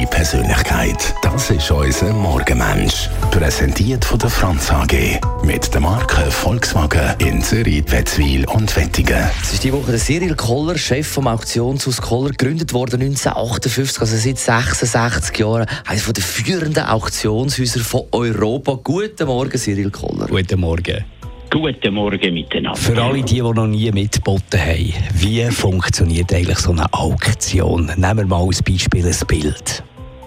Persönlichkeit. Das ist unser Morgenmensch. Präsentiert von der Franz AG. Mit der Marke Volkswagen in Zürich, Wetzwil und Wettigen. Es ist die Woche der Cyril Koller, Chef vom Auktionshaus Koller, gegründet worden 1958, also seit 66 Jahren. Eines der führenden Auktionshäuser von Europa. Guten Morgen, Cyril Koller. Guten Morgen. Guten Morgen miteinander. Für alle, die noch nie mitgeboten haben, wie funktioniert eigentlich so eine Auktion? Nehmen wir mal als Beispiel ein Bild.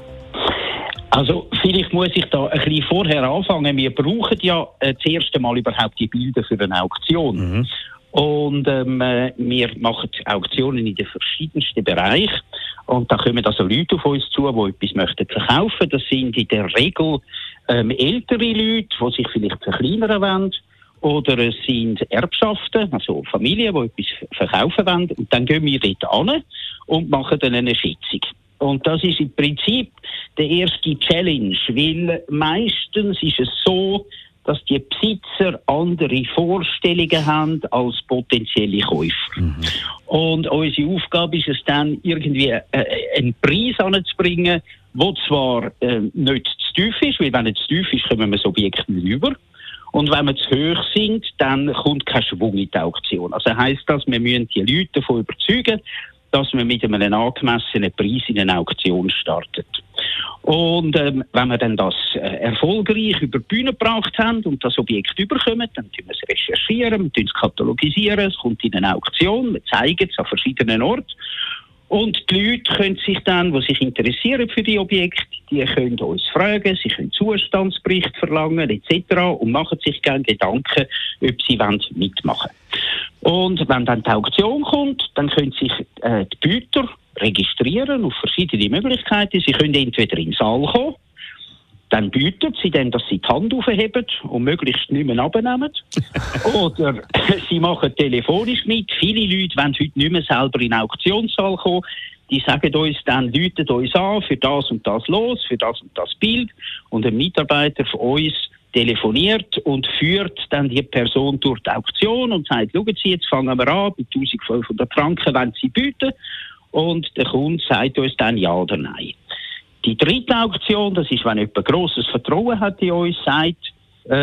Also vielleicht muss ich da ein bisschen vorher anfangen. Wir brauchen ja das erste Mal überhaupt die Bilder für eine Auktion. Mhm. Und wir machen Auktionen in den verschiedensten Bereichen. Und da kommen also Leute auf uns zu, die etwas möchten verkaufen. Das sind in der Regel ältere Leute, die sich vielleicht verkleinern wollen. Oder es sind Erbschaften, also Familien, die etwas verkaufen wollen. Und dann gehen wir dort hin und machen dann eine Schätzung. Und das ist im Prinzip der erste Challenge, weil meistens ist es so, dass die Besitzer andere Vorstellungen haben als potenzielle Käufer. Mhm. Und unsere Aufgabe ist es dann, irgendwie einen Preis anzubringen, der zwar nicht zu tief ist, weil wenn es zu tief ist, kommen wir das Objekt nicht über. Und wenn wir zu hoch sind, dann kommt kein Schwung in die Auktion. Also heisst das, wir müssen die Leute davon überzeugen, dass wir mit einem angemessenen Preis in eine Auktion startet. Und wenn wir dann das erfolgreich über die Bühne gebracht haben und das Objekt überkommen, dann tun wir es recherchieren, wir tun es katalogisieren, es kommt in eine Auktion, wir zeigen es an verschiedenen Orten. Und die Leute können sich dann, die sich interessieren für die Objekte, die können uns fragen, sie können Zustandsbericht verlangen etc. und machen sich gerne Gedanken, ob sie mitmachen wollen. Und wenn dann die Auktion kommt, dann können sich die Bieter registrieren auf verschiedene Möglichkeiten. Sie können entweder in den Saal kommen, dann bieten sie dann, dass sie die Hand aufheben und möglichst nicht mehr abnehmen. Oder sie machen telefonisch mit. Viele Leute wollen heute nicht mehr selber in den Auktionssaal kommen. Die sagen uns dann, läutet uns an, für das und das los, für das und das Bild. Und ein Mitarbeiter von uns telefoniert und führt dann die Person durch die Auktion und sagt, schauen Sie, jetzt fangen wir an, bei 1500 Franken wollen Sie bieten. Und der Kunde sagt uns dann ja oder nein. Die dritte Auktion, das ist, wenn jemand grosses Vertrauen hat in uns, sagt,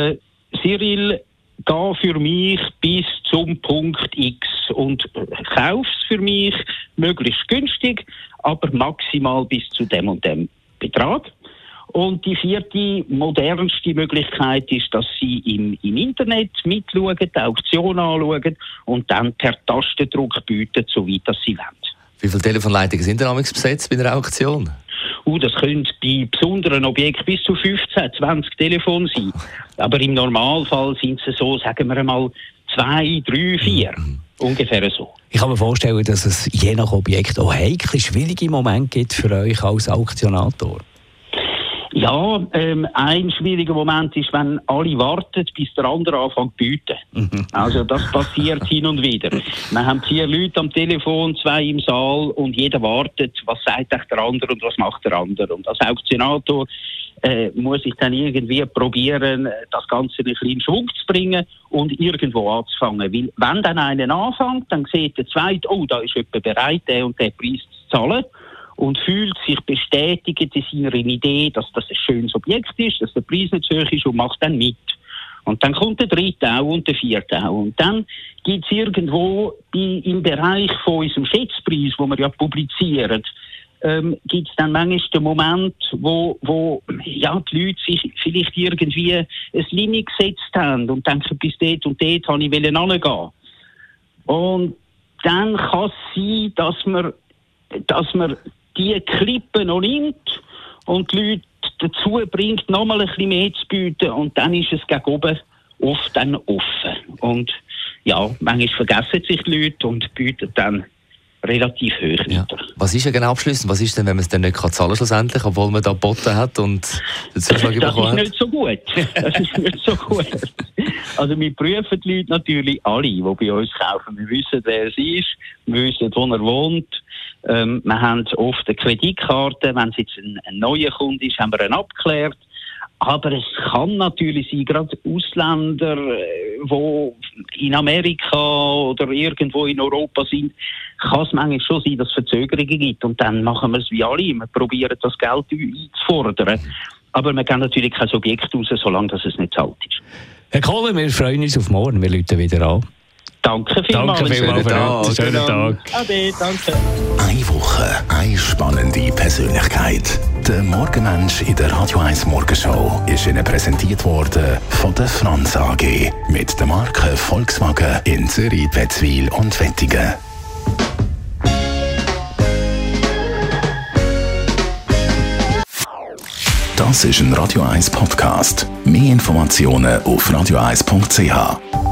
Cyril, geh für mich bis zum Punkt X und kauf es für mich möglichst günstig, aber maximal bis zu dem und dem Betrag. Und die vierte, modernste Möglichkeit ist, dass Sie im Internet mitschauen, die Auktion anschauen und dann per Tastendruck bieten, soweit Sie wollen. Wie viele Telefonleitungen sind denn besetzt bei einer Auktion? Das können bei besonderen Objekten bis zu 15, 20 Telefone sein. Aber im Normalfall sind es so, sagen wir einmal, 2, 3, 4. Ungefähr so. Ich kann mir vorstellen, dass es je nach Objekt auch heikle, schwierige Momente gibt für euch als Auktionator. Ja, ein schwieriger Moment ist, wenn alle warten, bis der andere anfängt zu bieten. Also das passiert hin und wieder. Wir haben 4 Leute am Telefon, 2 im Saal und jeder wartet, was sagt der andere und was macht der andere. Und als Auktionator muss ich dann irgendwie probieren, das Ganze ein bisschen in Schwung zu bringen und irgendwo anzufangen. Weil wenn dann einer anfängt, dann sieht der Zweite, da ist jemand bereit, den und den Preis zu zahlen. Und fühlt sich bestätigt in seiner Idee, dass das ein schönes Objekt ist, dass der Preis nicht zu hoch ist und macht dann mit. Und dann kommt der dritte auch und der vierte auch. Und dann gibt es irgendwo im Bereich von unserem Schätzpreis, wo wir ja publizieren, gibt es dann manchmal den Moment, wo die Leute sich vielleicht irgendwie ein Linie gesetzt haben und denken, bis dort und dort habe ich hingehen. Und dann kann es sein, dass man die Klippe noch nimmt und die Leute dazu bringt, nochmal ein bisschen mehr zu bieten und dann ist es gegen oben oft dann offen. Und ja, manchmal vergessen sich die Leute und bieten dann relativ hoch weiter. Was ist ja genau abschließend? Was ist denn, wenn man es dann nicht zahlen kann schlussendlich, obwohl man da geboten hat und den Zuschlag bekommen hat? Das ist nicht so gut. Also wir prüfen die Leute natürlich alle, die bei uns kaufen. Wir wissen, wer es ist, wir wissen, wo er wohnt. Wir haben oft eine Kreditkarte. Wenn es jetzt ein neuer Kunde ist, haben wir ihn abgeklärt. Aber es kann natürlich sein, gerade Ausländer, die in Amerika oder irgendwo in Europa sind, kann es manchmal schon sein, dass es Verzögerungen gibt. Und dann machen wir es wie alle. Wir probieren, das Geld einzufordern. Aber wir geben natürlich kein Objekt raus, solange das es nicht zahlt ist. Herr Kohler, wir freuen uns auf morgen. Wir rufen wieder an. Danke vielmals. Danke vielmals für heute. Schönen Tag. Ade, danke. Eine Woche, eine spannende Persönlichkeit. Der Morgenmensch in der Radio 1 Morgenshow ist Ihnen präsentiert worden von der Franz AG mit der Marke Volkswagen in Zürich, Wetzwil und Wettigen. Das ist ein Radio 1 Podcast. Mehr Informationen auf radio1.ch.